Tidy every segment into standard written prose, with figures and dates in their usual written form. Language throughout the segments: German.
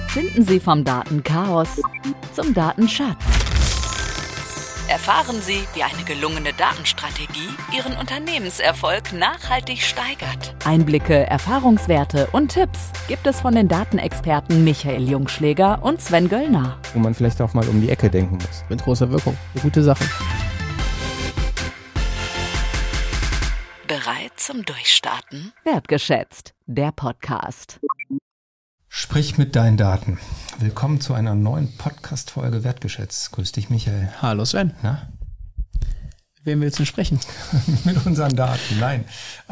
Finden Sie vom Datenchaos zum Datenschatz. Erfahren Sie, wie eine gelungene Datenstrategie Ihren Unternehmenserfolg nachhaltig steigert. Einblicke, Erfahrungswerte und Tipps gibt es von den Datenexperten Michael Jungschläger und Sven Göllner. Wo man vielleicht auch mal um die Ecke denken muss. Mit großer Wirkung. Eine gute Sache. Bereit zum Durchstarten? Wertgeschätzt, der Podcast. Sprich mit deinen Daten. Willkommen zu einer neuen Podcast-Folge Wertgeschätzt. Grüß dich, Michael. Hallo Sven. Na? Mit wem willst du sprechen? Mit unseren Daten, nein.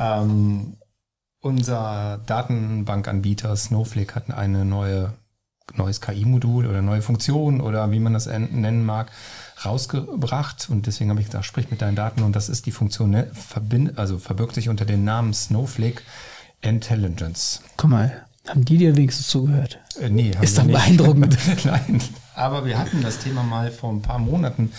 Unser Datenbankanbieter Snowflake hat ein neues KI-Modul oder neue Funktion oder wie man das nennen mag, rausgebracht. Und deswegen habe ich gesagt, sprich mit deinen Daten. Und das ist die Funktion, verbirgt sich unter dem Namen Snowflake Intelligence. Guck mal. Haben die dir wenigstens zugehört? Nee, haben ist doch nicht. Beeindruckend. Nein, aber wir hatten das Thema mal vor ein paar Monaten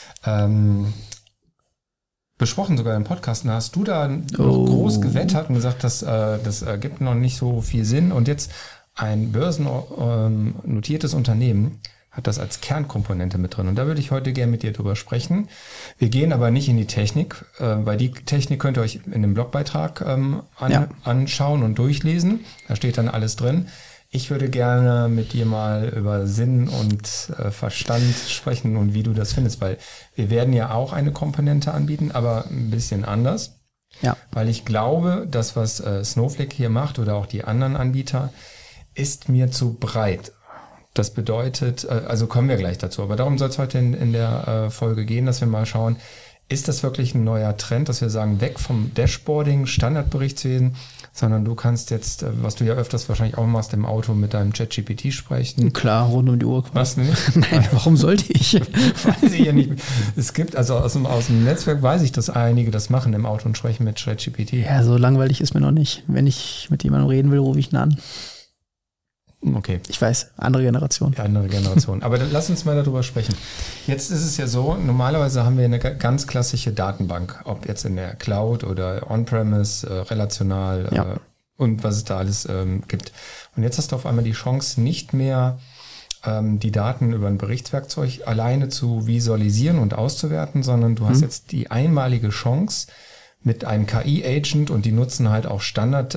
besprochen, sogar im Podcast. Da hast du da noch groß gewettert und gesagt, das ergibt noch nicht so viel Sinn. Und jetzt ein börsennotiertes Unternehmen hat das als Kernkomponente mit drin. Und da würde ich heute gerne mit dir drüber sprechen. Wir gehen aber nicht in die Technik, weil die Technik könnt ihr euch in dem Blogbeitrag anschauen und durchlesen. Da steht dann alles drin. Ich würde gerne mit dir mal über Sinn und Verstand sprechen und wie du das findest, weil wir werden ja auch eine Komponente anbieten, aber ein bisschen anders. Ja. Weil ich glaube, das, was Snowflake hier macht oder auch die anderen Anbieter, ist mir zu breit. Das bedeutet, also kommen wir gleich dazu, aber darum soll es heute in der Folge gehen, dass wir mal schauen, ist das wirklich ein neuer Trend, dass wir sagen, weg vom Dashboarding, Standardberichtswesen, sondern du kannst jetzt, was du ja öfters wahrscheinlich auch machst, im Auto mit deinem ChatGPT sprechen. Klar, rund um die Uhr. Was nicht? Nein, warum sollte ich? Weiß ich ja nicht. Es gibt, also aus dem Netzwerk weiß ich, dass einige das machen im Auto und sprechen mit ChatGPT. Ja, so langweilig ist mir noch nicht. Wenn ich mit jemandem reden will, rufe ich ihn an. Okay. Ich weiß, andere Generation. Ja, andere Generation. Aber lass uns mal darüber sprechen. Jetzt ist es ja so, normalerweise haben wir eine ganz klassische Datenbank, ob jetzt in der Cloud oder On-Premise, relational und was es da alles gibt. Und jetzt hast du auf einmal die Chance, nicht mehr die Daten über ein Berichtswerkzeug alleine zu visualisieren und auszuwerten, sondern du hast jetzt die einmalige Chance, mit einem KI-Agent und die nutzen halt auch Standard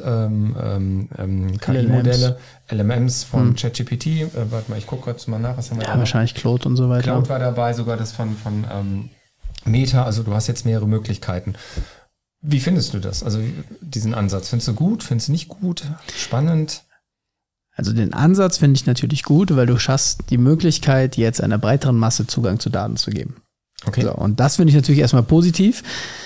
KI-Modelle, LMMs von ChatGPT. Warte mal, ich gucke kurz mal nach. Was haben wir da? Wahrscheinlich Claude und so weiter. Claude war dabei, sogar das von Meta. Also du hast jetzt mehrere Möglichkeiten. Wie findest du das? Also diesen Ansatz. Findest du gut? Findest du nicht gut? Spannend? Also den Ansatz finde ich natürlich gut, weil du schaffst die Möglichkeit, jetzt einer breiteren Masse Zugang zu Daten zu geben. Okay. So, und das finde ich natürlich erstmal positiv.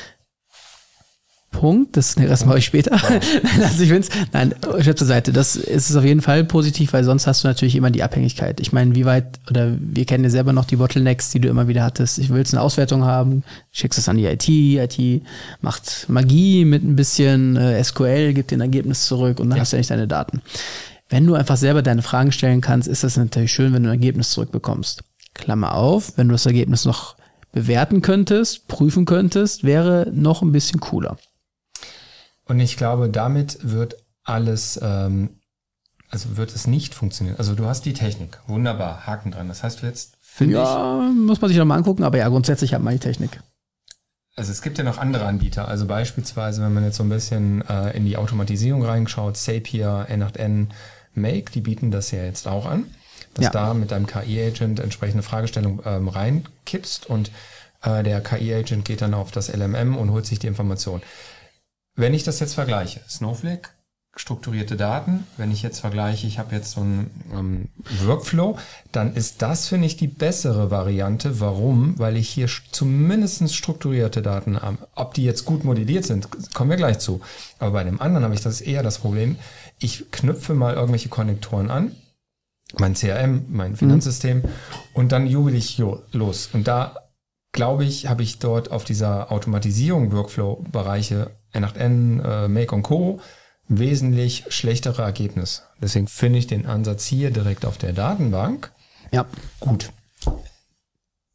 Punkt, das mache ich später. Also ich finde es, Scherz zur Seite, das ist auf jeden Fall positiv, weil sonst hast du natürlich immer die Abhängigkeit. Ich meine, wir kennen ja selber noch die Bottlenecks, die du immer wieder hattest. Ich will jetzt eine Auswertung haben, schickst es an die IT macht Magie mit ein bisschen SQL, gibt dir ein Ergebnis zurück und dann hast du nicht deine Daten. Wenn du einfach selber deine Fragen stellen kannst, ist das natürlich schön, wenn du ein Ergebnis zurückbekommst. Klammer auf, wenn du das Ergebnis noch bewerten könntest, prüfen könntest, wäre noch ein bisschen cooler. Und ich glaube, damit wird alles, wird es nicht funktionieren. Also du hast die Technik, wunderbar, Haken dran. Das heißt, du jetzt, muss man sich nochmal angucken, aber ja, grundsätzlich hat man die Technik. Also es gibt ja noch andere Anbieter, also beispielsweise, wenn man jetzt so ein bisschen in die Automatisierung reinschaut, Zapier, N8N, Make, die bieten das ja jetzt auch an, dass da mit deinem KI-Agent entsprechende Fragestellung reinkippst und der KI-Agent geht dann auf das LMM und holt sich die Information. Wenn ich das jetzt vergleiche, Snowflake, strukturierte Daten, wenn ich jetzt vergleiche, ich habe jetzt so einen Workflow, dann ist das, finde ich, die bessere Variante. Warum? Weil ich hier zumindest strukturierte Daten habe. Ob die jetzt gut modelliert sind, kommen wir gleich zu. Aber bei dem anderen habe ich das eher das Problem, ich knüpfe mal irgendwelche Konnektoren an, mein CRM, mein Finanzsystem und dann jubel ich los. Und da, glaube ich, habe ich dort auf dieser Automatisierung Workflow-Bereiche N8N, Make und Co. wesentlich schlechtere Ergebnis. Deswegen finde ich den Ansatz hier direkt auf der Datenbank gut.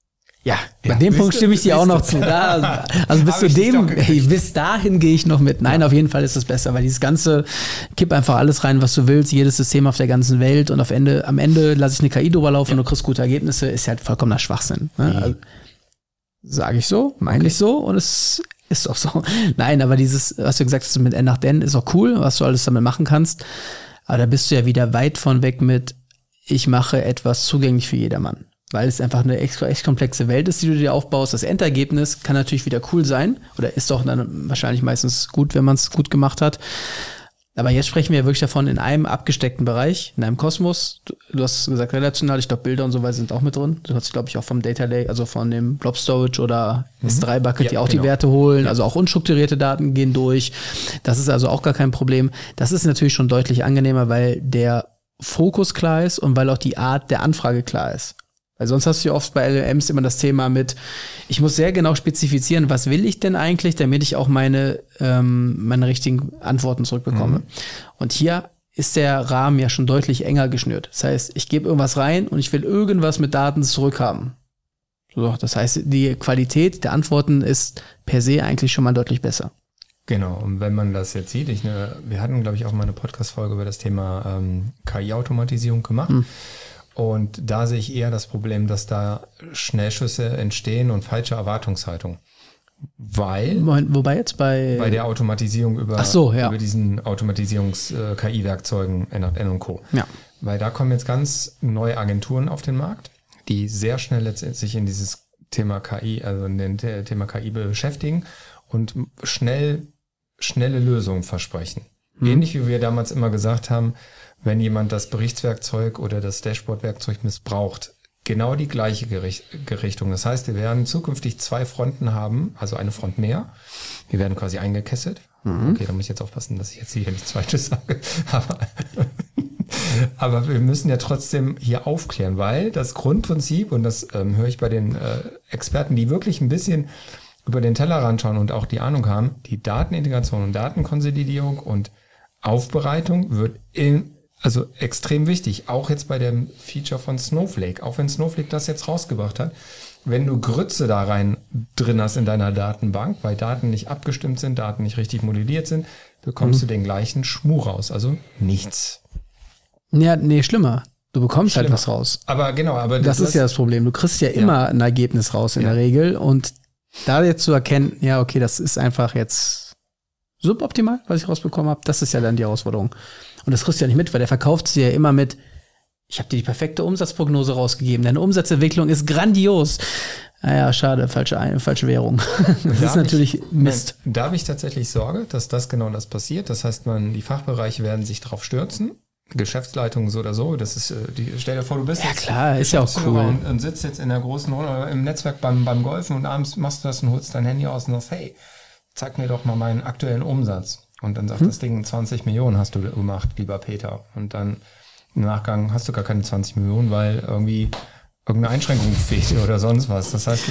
Ja, bei dem Punkt stimme ich dir auch noch zu. Also bis dahin gehe ich noch mit. Nein, auf jeden Fall ist es besser, weil dieses ganze, kipp einfach alles rein, was du willst, jedes System auf der ganzen Welt und am Ende lasse ich eine KI drüber laufen und du kriegst gute Ergebnisse, ist halt vollkommener Schwachsinn. Ne? Also, sage ich so, meine ich so und es ist auch so. Nein, aber dieses, was du gesagt hast mit N nach Den, ist auch cool, was du alles damit machen kannst. Aber da bist du ja wieder weit von weg mit, ich mache etwas zugänglich für jedermann. Weil es einfach eine echt komplexe Welt ist, die du dir aufbaust. Das Endergebnis kann natürlich wieder cool sein oder ist doch dann wahrscheinlich meistens gut, wenn man es gut gemacht hat. Aber jetzt sprechen wir ja wirklich davon in einem abgesteckten Bereich, in einem Kosmos. Du hast gesagt relational, ich glaube Bilder und so weiter sind auch mit drin. Du hast, glaube ich, auch vom Data Lake, also von dem Blob Storage oder S3 Bucket, die auch die Werte holen. Also auch unstrukturierte Daten gehen durch. Das ist also auch gar kein Problem. Das ist natürlich schon deutlich angenehmer, weil der Fokus klar ist und weil auch die Art der Anfrage klar ist. Weil sonst hast du ja oft bei LLMs immer das Thema mit, ich muss sehr genau spezifizieren, was will ich denn eigentlich, damit ich auch meine richtigen Antworten zurückbekomme. Und hier ist der Rahmen ja schon deutlich enger geschnürt. Das heißt, ich gebe irgendwas rein und ich will irgendwas mit Daten zurückhaben. So, das heißt, die Qualität der Antworten ist per se eigentlich schon mal deutlich besser. Genau, und wenn man das jetzt sieht, wir hatten, glaube ich, auch mal eine Podcast-Folge über das Thema KI-Automatisierung gemacht. Und da sehe ich eher das Problem, dass da Schnellschüsse entstehen und falsche Erwartungshaltung. Wobei jetzt bei der Automatisierung über diesen Automatisierungs-KI-Werkzeugen N8N und Co. Ja. Weil da kommen jetzt ganz neue Agenturen auf den Markt, die sehr schnell letztendlich in dieses Thema KI, also in den Thema KI beschäftigen und schnelle Lösungen versprechen. Ähnlich wie wir damals immer gesagt haben, wenn jemand das Berichtswerkzeug oder das Dashboard-Werkzeug missbraucht, genau die gleiche Richtung. Das heißt, wir werden zukünftig 2 Fronten haben, also eine Front mehr. Wir werden quasi eingekesselt. Okay, da muss ich jetzt aufpassen, dass ich jetzt hier nichts Falsches sage. Aber wir müssen ja trotzdem hier aufklären, weil das Grundprinzip, und das höre ich bei den Experten, die wirklich ein bisschen über den Tellerrand schauen und auch die Ahnung haben, die Datenintegration und Datenkonsolidierung und Aufbereitung wird also extrem wichtig, auch jetzt bei dem Feature von Snowflake, auch wenn Snowflake das jetzt rausgebracht hat, wenn du Grütze da drin hast in deiner Datenbank, weil Daten nicht abgestimmt sind, Daten nicht richtig modelliert sind, bekommst du den gleichen Schmuh raus, also nichts. Ja, nee, schlimmer. Du bekommst halt was raus. Aber das ist ja das Problem. Du kriegst ja immer ein Ergebnis raus in der Regel und da jetzt zu erkennen, ja, okay, das ist einfach jetzt suboptimal, was ich rausbekommen habe, das ist ja dann die Herausforderung. Und das kriegst du ja nicht mit, weil der verkauft sie ja immer mit, ich habe dir die perfekte Umsatzprognose rausgegeben, deine Umsatzentwicklung ist grandios. Naja, schade, falsche Währung. Das ist natürlich Mist. Da habe ich tatsächlich Sorge, dass das passiert. Das heißt, die Fachbereiche werden sich drauf stürzen. Geschäftsleitung so oder so, das ist stell dir vor, du bist ja klar, ist ja auch cool und sitzt jetzt in der großen Runde im Netzwerk beim Golfen und abends machst du das und holst dein Handy aus und sagst, hey, zeig mir doch mal meinen aktuellen Umsatz. Und dann sagt das Ding, 20 Millionen hast du gemacht, lieber Peter. Und dann im Nachgang hast du gar keine 20 Millionen, weil irgendwie irgendeine Einschränkung fehlt oder sonst was. Das heißt,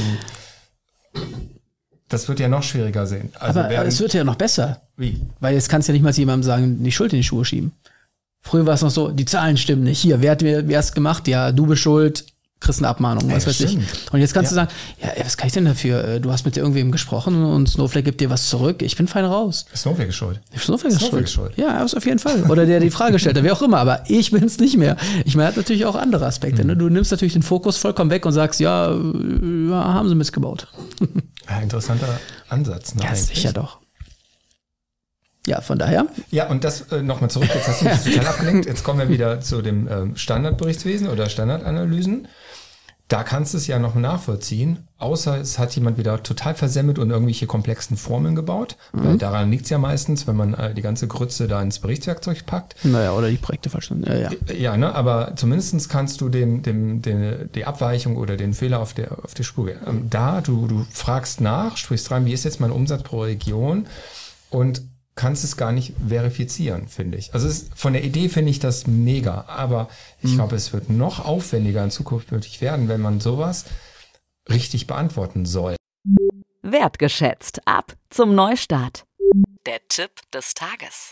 das wird ja noch schwieriger sehen. Also aber es wird ja noch besser. Wie? Weil jetzt kannst du ja nicht mal zu jemandem sagen, die Schuld in die Schuhe schieben. Früher war es noch so, die Zahlen stimmen nicht. Hier, wer hat es gemacht? Ja, du bist schuld, kriegst eine Abmahnung, was weiß ich. Und jetzt kannst du sagen, ja, was kann ich denn dafür? Du hast mit irgendwem gesprochen und Snowflake gibt dir was zurück. Ich bin fein raus. Snowflake ist schuld. Snowflake ist schuld. Ja, auf jeden Fall. Oder der die Frage stellt, wer auch immer. Aber ich bin's nicht mehr. Ich meine, hat natürlich auch andere Aspekte. Ne? Du nimmst natürlich den Fokus vollkommen weg und sagst, ja, haben sie missgebaut. Ja, interessanter Ansatz. Ja, sicher doch. Ja, von daher. Ja, und das nochmal zurück, jetzt hast du mich total abgelenkt. Jetzt kommen wir wieder zu dem Standardberichtswesen oder Standardanalysen. Da kannst du es ja noch nachvollziehen, außer es hat jemand wieder total versemmelt und irgendwelche komplexen Formeln gebaut. Weil daran liegt es ja meistens, wenn man die ganze Grütze da ins Berichtswerkzeug packt. Naja, oder die Projekte verstanden. Ja, ne, aber zumindest kannst du die Abweichung oder den Fehler auf die Spur gehen. Du fragst nach, sprichst rein, wie ist jetzt mein Umsatz pro Region und kannst es gar nicht verifizieren, finde ich. Also von der Idee finde ich das mega, aber ich glaube, es wird noch aufwendiger in Zukunft nötig werden, wenn man sowas richtig beantworten soll. Wertgeschätzt ab zum Neustart. Der Tipp des Tages.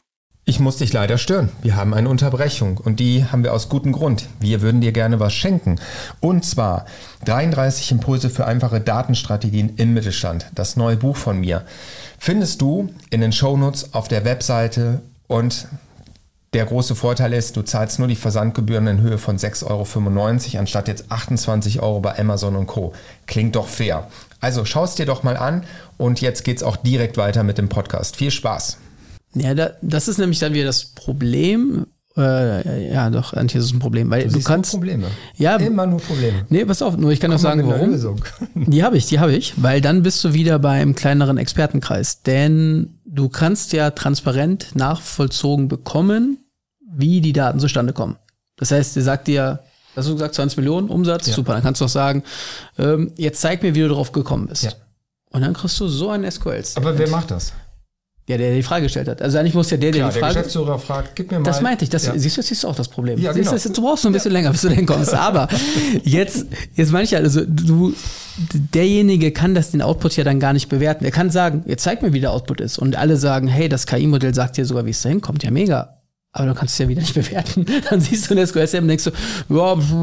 Ich muss dich leider stören. Wir haben eine Unterbrechung und die haben wir aus gutem Grund. Wir würden dir gerne was schenken. Und zwar 33 Impulse für einfache Datenstrategien im Mittelstand. Das neue Buch von mir findest du in den Shownotes auf der Webseite und der große Vorteil ist, du zahlst nur die Versandgebühren in Höhe von 6,95 € anstatt jetzt 28 € bei Amazon und Co. Klingt doch fair. Also schau es dir doch mal an und jetzt geht's auch direkt weiter mit dem Podcast. Viel Spaß! Ja, das ist nämlich dann wieder das Problem. Ja, doch, eigentlich ist es ein Problem. Weil du kannst. Probleme. Ja, immer nur Probleme. Nee, pass auf, nur ich kann auch sagen, warum. Die habe ich, weil dann bist du wieder beim kleineren Expertenkreis. Denn du kannst ja transparent nachvollzogen bekommen, wie die Daten zustande kommen. Das heißt, der sagt dir, hast du gesagt, 20 Millionen Umsatz? Ja. Super, dann kannst du auch sagen, jetzt zeig mir, wie du darauf gekommen bist. Ja. Und dann kriegst du so ein SQL-Statement. Aber wer macht das? Ja, der die Frage gestellt hat. Also eigentlich muss ja der die Frage... der Geschäftsführer fragt, gib mir mal... Das meinte ich. Siehst du auch das Problem. Ja, genau. Du brauchst noch ein bisschen länger, bis du dahin kommst. Aber jetzt meine ich ja, also derjenige kann den Output ja dann gar nicht bewerten. Er kann sagen, jetzt zeig mir, wie der Output ist. Und alle sagen, hey, das KI-Modell sagt dir sogar, wie es dahin kommt. Ja, mega. Aber du kannst es ja wieder nicht bewerten. Dann siehst du ein SQL-Statement und denkst du,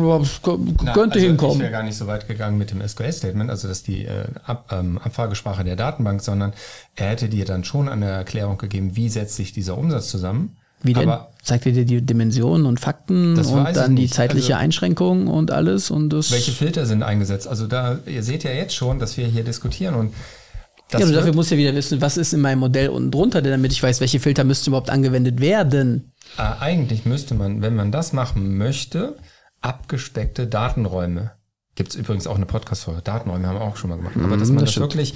ja, könnte hinkommen. Ich wäre gar nicht so weit gegangen mit dem SQL-Statement, also das ist die Abfragesprache der Datenbank, sondern er hätte dir dann schon eine Erklärung gegeben, wie setzt sich dieser Umsatz zusammen. Wie denn? Zeigt er dir die Dimensionen und Fakten und dann die zeitliche Einschränkung und alles? Und das welche Filter sind eingesetzt? Also ihr seht ja jetzt schon, dass wir hier diskutieren und dafür musst du ja wieder wissen, was ist in meinem Modell unten drunter, denn damit ich weiß, welche Filter müssten überhaupt angewendet werden. Eigentlich müsste man, wenn man das machen möchte, abgespeckte Datenräume. Gibt es übrigens auch eine Podcast-Folge. Datenräume haben wir auch schon mal gemacht. Aber dass man das wirklich,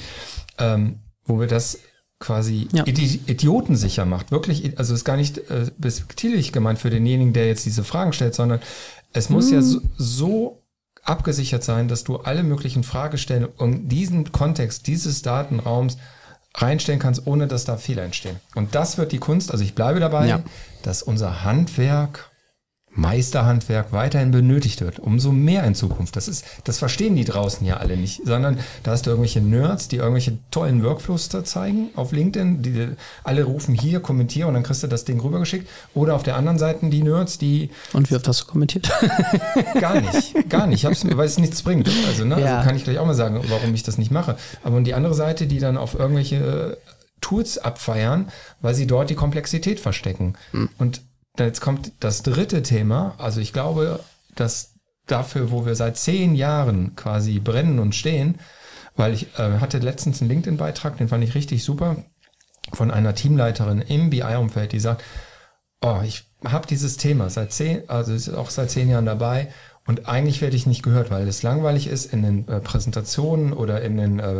wo wir das quasi idiotensicher macht. Wirklich, also ist gar nicht despektierlich gemeint für denjenigen, der jetzt diese Fragen stellt, sondern es muss ja so abgesichert sein, dass du alle möglichen Fragestellungen und diesen Kontext dieses Datenraums reinstellen kannst, ohne dass da Fehler entstehen. Und das wird die Kunst, also ich bleibe dabei, dass unser Handwerk, Meisterhandwerk weiterhin benötigt wird. Umso mehr in Zukunft. Das verstehen die draußen ja alle nicht, sondern da hast du irgendwelche Nerds, die irgendwelche tollen Workflows da zeigen auf LinkedIn, die alle rufen hier, kommentiere und dann kriegst du das Ding rübergeschickt. Oder auf der anderen Seite die Nerds, die... Und wie oft hast du kommentiert? Gar nicht. Weil es nichts bringt. Also kann ich gleich auch mal sagen, warum ich das nicht mache. Aber und die andere Seite, die dann auf irgendwelche Tools abfeiern, weil sie dort die Komplexität verstecken. Und jetzt kommt das dritte Thema. Also ich glaube, dass dafür, wo wir seit 10 Jahren quasi brennen und stehen, weil ich hatte letztens einen LinkedIn-Beitrag, den fand ich richtig super, von einer Teamleiterin im BI-Umfeld, die sagt, ich habe dieses Thema seit 10 Jahren dabei und eigentlich werde ich nicht gehört, weil es langweilig ist. In den Präsentationen oder in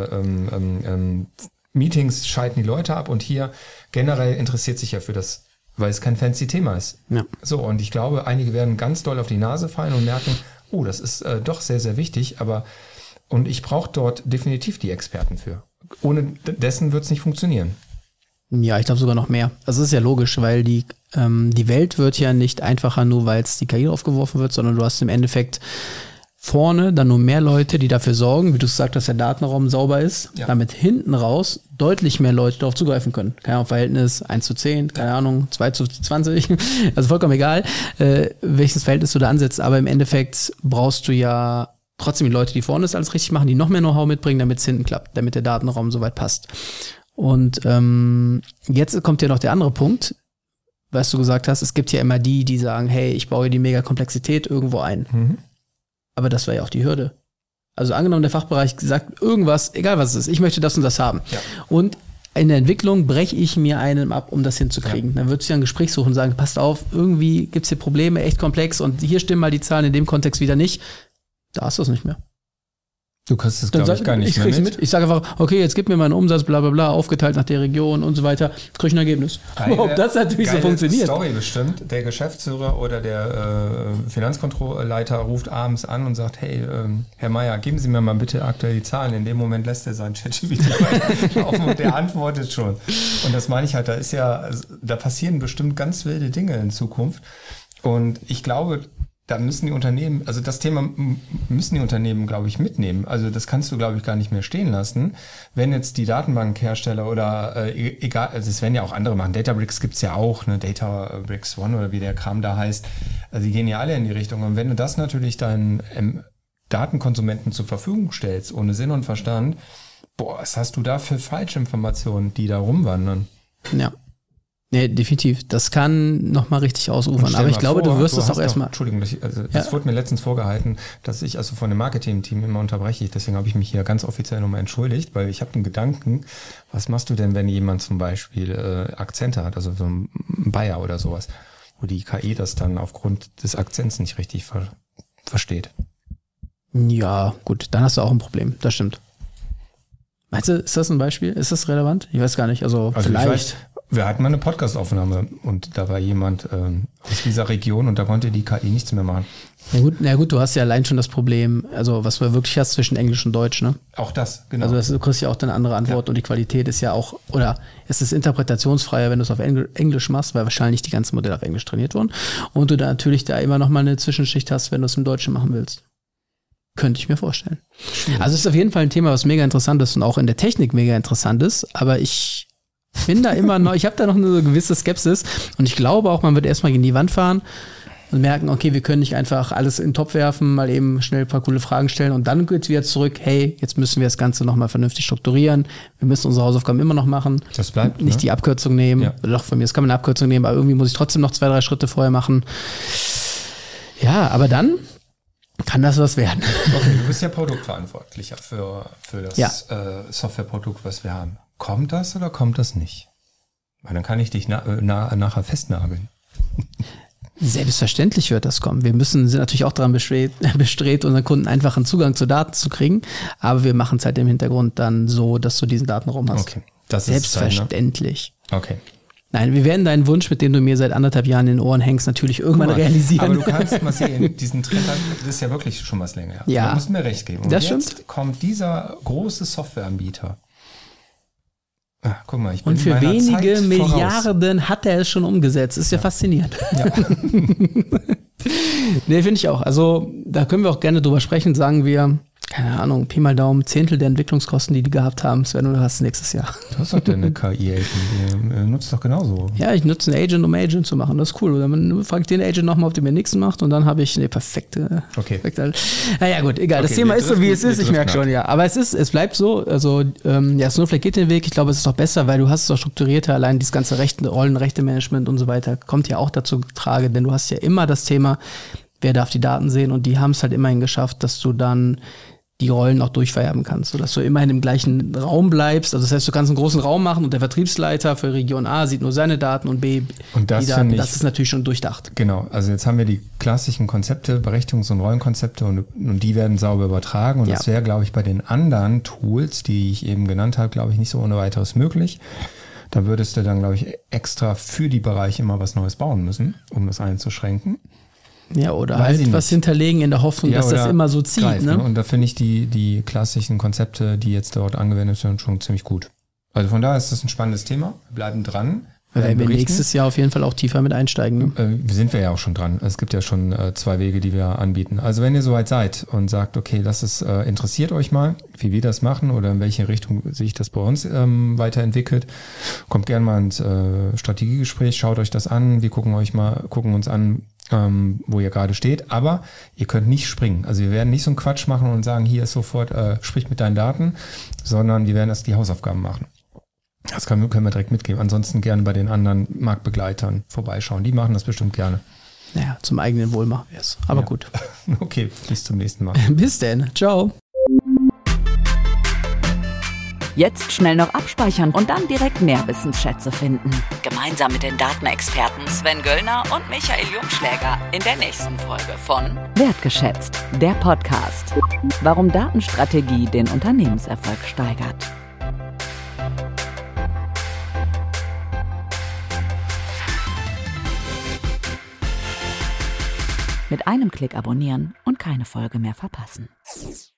den Meetings schalten die Leute ab und hier generell interessiert sich ja für das, weil es kein fancy Thema ist. Ja. So, und ich glaube, einige werden ganz doll auf die Nase fallen und merken, das ist doch sehr, sehr wichtig, und ich brauche dort definitiv die Experten für. Ohne dessen wird es nicht funktionieren. Ja, ich glaube sogar noch mehr. Also das ist ja logisch, weil die Welt wird ja nicht einfacher, nur weil es die KI aufgeworfen wird, sondern du hast im Endeffekt vorne dann nur mehr Leute, die dafür sorgen, wie du gesagt hast, der Datenraum sauber ist, damit hinten raus deutlich mehr Leute darauf zugreifen können. Keine Ahnung, Verhältnis 1:10, keine Ahnung, 2:20, also vollkommen egal, welches Verhältnis du da ansetzt, aber im Endeffekt brauchst du ja trotzdem die Leute, die vorne das alles richtig machen, die noch mehr Know-how mitbringen, damit es hinten klappt, damit der Datenraum soweit passt. Und jetzt kommt ja noch der andere Punkt, was du gesagt hast, es gibt ja immer die sagen, hey, ich baue die Mega-Komplexität irgendwo ein. Aber das war ja auch die Hürde. Also angenommen, der Fachbereich sagt irgendwas, egal was es ist, ich möchte das und das haben. Ja. Und in der Entwicklung breche ich mir einen ab, um das hinzukriegen. Ja. Dann würdest du ja ein Gespräch suchen und sagen, passt auf, irgendwie gibt es hier Probleme, echt komplex und hier stimmen mal die Zahlen, in dem Kontext wieder nicht. Da hast du es nicht mehr. Du kriegst es, glaube ich, gar nicht mehr mit. Ich sage einfach, okay, jetzt gib mir mal einen Umsatz, bla bla bla, aufgeteilt nach der Region und so weiter, krieg ich ein Ergebnis. Ob das natürlich so funktioniert. Story bestimmt. Der Geschäftsführer oder der Finanzkontrollleiter ruft abends an und sagt, hey, Herr Meier, geben Sie mir mal bitte aktuell die Zahlen. In dem Moment lässt er seinen ChatGPT laufen und der antwortet schon. Und das meine ich halt, da passieren bestimmt ganz wilde Dinge in Zukunft. Und ich glaube, da müssen die Unternehmen, also das Thema müssen die Unternehmen, glaube ich, mitnehmen. Also das kannst du, glaube ich, gar nicht mehr stehen lassen. Wenn jetzt die Datenbankhersteller oder egal, also es werden ja auch andere machen. Databricks gibt's ja auch, ne, Databricks One oder wie der Kram da heißt. Also die gehen ja alle in die Richtung. Und wenn du das natürlich deinen Datenkonsumenten zur Verfügung stellst, ohne Sinn und Verstand, was hast du da für Falschinformationen, die da rumwandern? Ja. Nee, definitiv. Das kann nochmal richtig ausufern. Aber ich glaube, du wirst es auch erstmal. Entschuldigung, das wurde mir letztens vorgehalten, dass ich also von dem Marketing-Team immer unterbreche. Deswegen habe ich mich hier ganz offiziell nochmal entschuldigt, weil ich habe einen Gedanken, was machst du denn, wenn jemand zum Beispiel Akzente hat, also so ein Bayer oder sowas, wo die KI das dann aufgrund des Akzents nicht richtig versteht? Ja, gut, dann hast du auch ein Problem. Das stimmt. Meinst du, ist das ein Beispiel? Ist das relevant? Ich weiß gar nicht. Also vielleicht. Ich weiß, wir hatten mal eine Podcast-Aufnahme und da war jemand aus dieser Region und da konnte die KI nichts mehr machen. Na gut, du hast ja allein schon das Problem, also was du wirklich hast zwischen Englisch und Deutsch, ne? Auch das, genau. Also du kriegst ja auch dann andere Antwort und die Qualität ist ja auch, oder es ist interpretationsfreier, wenn du es auf Englisch machst, weil wahrscheinlich die ganzen Modelle auf Englisch trainiert wurden und du da natürlich da immer nochmal eine Zwischenschicht hast, wenn du es im Deutschen machen willst. Könnte ich mir vorstellen. Also es ist auf jeden Fall ein Thema, was mega interessant ist und auch in der Technik mega interessant ist, aber ich bin da immer noch, ich habe da noch eine gewisse Skepsis und ich glaube auch, man wird erstmal gegen die Wand fahren und merken, okay, wir können nicht einfach alles in den Topf werfen, mal eben schnell ein paar coole Fragen stellen und dann geht's wieder zurück, hey, jetzt müssen wir das Ganze nochmal vernünftig strukturieren, wir müssen unsere Hausaufgaben immer noch machen. Das bleibt, nicht die Abkürzung nehmen, ja. Doch, von mir kann man eine Abkürzung nehmen, aber irgendwie muss ich trotzdem noch 2-3 Schritte vorher machen. Ja, aber dann kann das was werden. Okay, du bist ja Produktverantwortlicher für das Softwareprodukt, was wir haben. Kommt das oder kommt das nicht? Weil dann kann ich dich nachher festnageln. Selbstverständlich wird das kommen. Sind natürlich auch daran bestrebt, unseren Kunden einfachen Zugang zu Daten zu kriegen, aber wir machen es halt im Hintergrund dann so, dass du diesen Datenraum hast. Okay, das selbstverständlich. Ist dann, ne? Okay. Nein, wir werden deinen Wunsch, mit dem du mir seit 1,5 Jahren in den Ohren hängst, natürlich irgendwann realisieren. Aber du kannst mal sehen, diesen Trend, das ist ja wirklich schon was länger. Ja. Du musst mir recht geben. Und das jetzt stimmt. Kommt dieser große Softwareanbieter. Guck mal, ich bin und für wenige Milliarden hat er es schon umgesetzt. Ist ja faszinierend. Ja. Nee, finde ich auch. Also da können wir auch gerne drüber sprechen, sagen wir, keine Ahnung, Pi mal Daumen, 1/10 der Entwicklungskosten, die gab haben, Sven, du hast nächstes Jahr. Du hast doch eine KI-Agent, die nutzt doch genauso. Ja, ich nutze einen Agent, um Agent zu machen, das ist cool. Dann frage ich den Agent nochmal, ob der mir nichts macht und dann habe ich eine perfekte. Okay. Naja gut, egal, das Thema ist so, wie es ist, ich merke schon, ja. Aber es bleibt so, also Snowflake geht den Weg, ich glaube, es ist doch besser, weil du hast es doch strukturierter, allein dieses ganze Rollenrechte-Management und so weiter kommt ja auch dazu getragen, denn du hast ja immer das Thema, wer darf die Daten sehen und die haben es halt immerhin geschafft, dass du dann die Rollen auch durchvererben kannst, sodass du immerhin im gleichen Raum bleibst. Also das heißt, du kannst einen großen Raum machen und der Vertriebsleiter für Region A sieht nur seine Daten und B und das die Daten. Das ist natürlich schon durchdacht. Genau, also jetzt haben wir die klassischen Konzepte, Berechtigungs- und Rollenkonzepte und die werden sauber übertragen und das wäre, glaube ich, bei den anderen Tools, die ich eben genannt habe, glaube ich, nicht so ohne weiteres möglich. Da würdest du dann, glaube ich, extra für die Bereiche immer was Neues bauen müssen, um das einzuschränken. Ja, oder halt was hinterlegen in der Hoffnung, dass das immer so zieht. Greift, ne? Und da finde ich die klassischen Konzepte, die jetzt dort angewendet werden, schon ziemlich gut. Also von daher ist das ein spannendes Thema. Wir bleiben dran. Wir werden nächstes Jahr auf jeden Fall auch tiefer mit einsteigen. Ne? Sind wir ja auch schon dran. Es gibt ja schon 2 Wege, die wir anbieten. Also wenn ihr soweit seid und sagt, okay, interessiert euch mal, wie wir das machen oder in welche Richtung sich das bei uns weiterentwickelt, kommt gerne mal ins Strategiegespräch, schaut euch das an. Wir gucken uns an, wo ihr gerade steht, aber ihr könnt nicht springen. Also wir werden nicht so einen Quatsch machen und sagen, hier ist sofort, sprich mit deinen Daten, sondern wir werden erst die Hausaufgaben machen. Das können wir direkt mitgeben. Ansonsten gerne bei den anderen Marktbegleitern vorbeischauen. Die machen das bestimmt gerne. Naja, zum eigenen Wohl machen wir es. Aber gut. Okay, bis zum nächsten Mal. Bis denn. Ciao. Jetzt schnell noch abspeichern und dann direkt mehr Wissensschätze finden. Gemeinsam mit den Datenexperten Sven Göllner und Michael Jungschläger in der nächsten Folge von Wertgeschätzt, der Podcast. Warum Datenstrategie den Unternehmenserfolg steigert. Mit einem Klick abonnieren und keine Folge mehr verpassen.